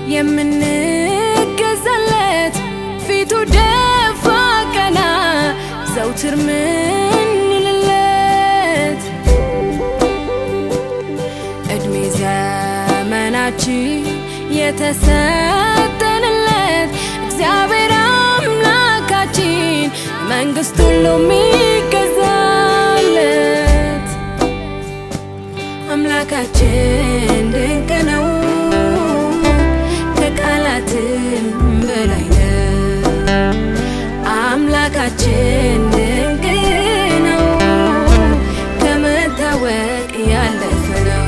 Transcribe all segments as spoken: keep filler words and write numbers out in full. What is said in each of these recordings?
የምንገዛለት ፊቱ ደፋ ቀና ዘውትር ምንልለት እድሜ ዘመናችን የተሰጠንለት እግዚአብሔር አምላካችን መንግስት ሁሉ የሚገዛለት አምላካችን ድንቅ ነው ከቃላትም በላይ ነው አምላካችን ድንቅ ነው ከመታወቅ ያለፈ ነው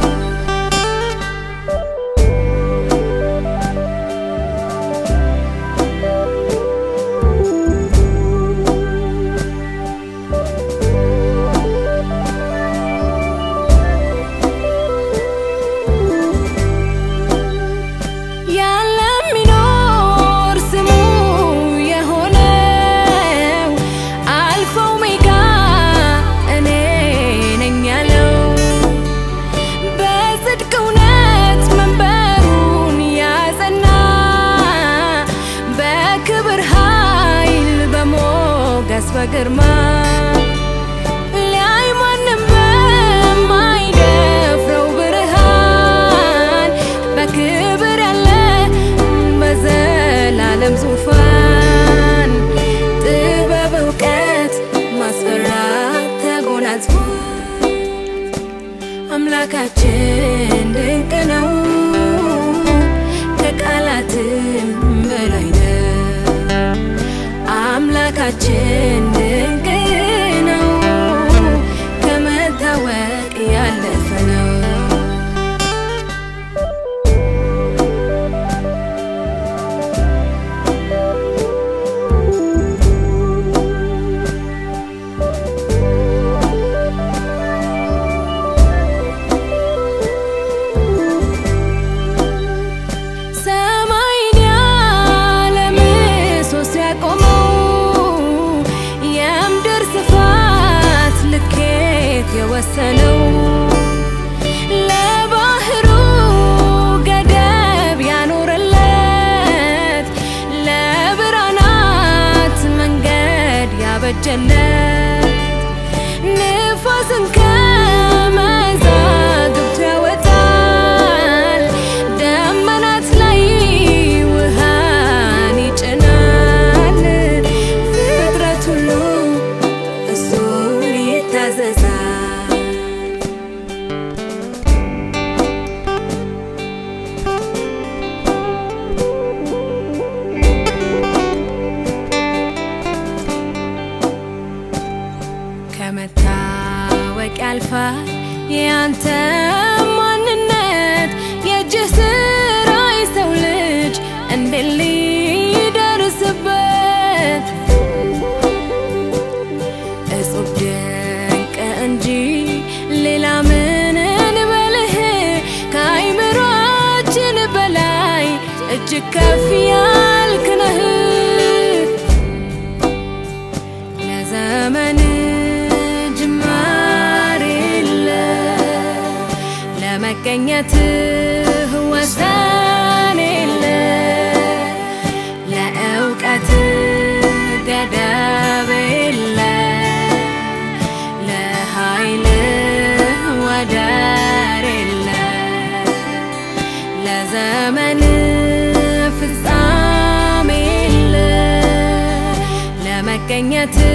በግርማ ላይ ማንም በማይደፍረው ብርሃን በክብር ያለ በዘላለም ዙፋን ጥበብ እውቀት ማስፈራት ተጎናጽፎ አምላካችን ድንቅ ነው ከቃላትም በላይ ነው አምላካችን ድንቅ ነው ከመታወቅ ያለፈ ነው የወሰነው ለባህሩ ገደብ ያኖረለት ለብርሃናት መንገድ ያበጀለት ንፋስን ከመዛግብቱ ያወጣል ደመናት ላይ ውሃን ይጭናል ፍጥረት ሁሉ እሱን ይታዘዛል ከመታወቅ ያልፋል ያንተ ማንነት የእጅህ ስራ የሰው ልጅ እንዴት ሊደርስበት እጹብ ድንቅ እንጂ ሌላ ምን እንበልህ ከአይምሮአችን በላይ እጅግ ከፍ ያልክ ነህ ለዘመን ለመገኘትህ ወሰን የለ ለእውቀትህ ገደብ የለ ለኃይልህ ወደር የለ ለዘመንህ ፍጻሜ የለ ለመገኘትህ